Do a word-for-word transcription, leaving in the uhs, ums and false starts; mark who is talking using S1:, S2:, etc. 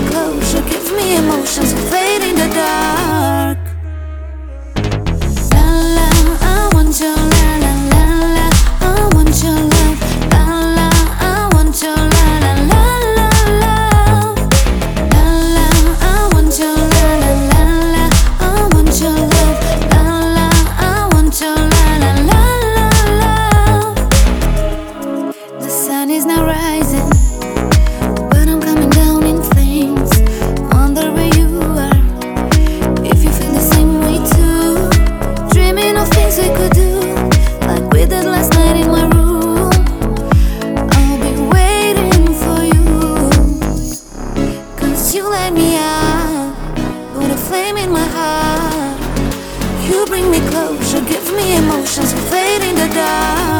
S1: closure, give me emotions that fade in the dark. La la, I want your la la la la, I want your love. La la, I want your la la la la la. La la, I want your la la la la, I want your love. La la, I want your la la la la la. The sun is now rising, but I'm coming down in flames. Wonder where you are, if you feel the same way too. Dreaming of things we could do, like we did last night in my room. I'll be waiting for you, cause you light me up, put a flame in my heart. You bring me closer, give me emotions, we fade in the dark.